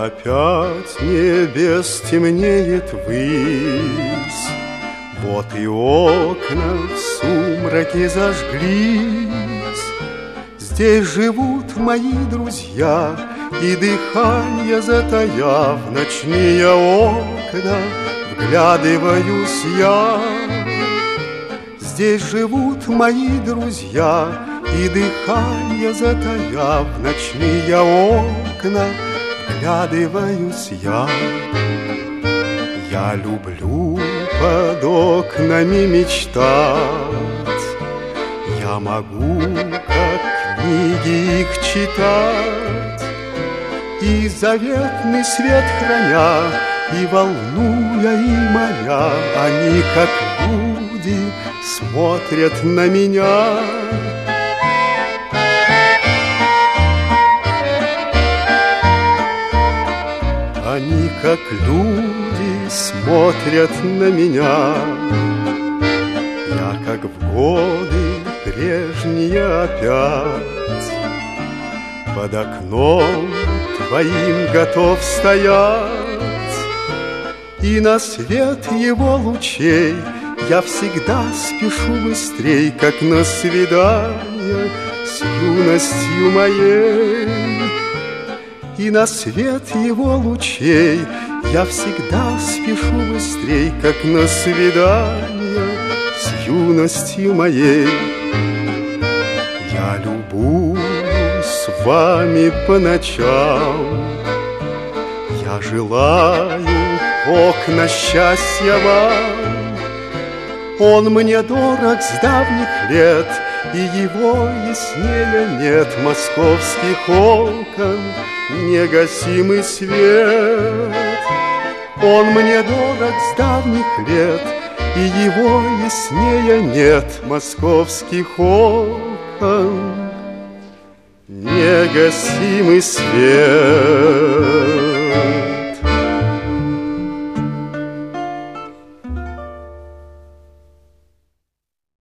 опять небес темнеет ввысь, вот и окна в сумраке зажглись. Здесь живут мои друзья, и дыхание затаяв, в ночные окна вглядываюсь я. Здесь живут мои друзья, и дыхание затаяв, в ночные окна вглядываюсь я. Я люблю под окнами мечтать, я могу, как книги их читать, и заветный свет храня, и волнуя, и моля, они, как люди, смотрят на меня. Они, как люди, смотрят на меня. Я, как в годы прежние опять, под окном твоим готов стоять, и на свет его лучей я всегда спешу быстрей, как на свидание с юностью моей. И на свет его лучей я всегда спешу быстрей, как на свидание с юностью моей. Я любуюсь вами по ночам, я желаю окна счастья вам. Он мне дорог с давних лет, и его яснее нет. Московских окон негасимый свет. Он мне дорог с давних лет, и его яснее нет. Московских окон негасимый свет.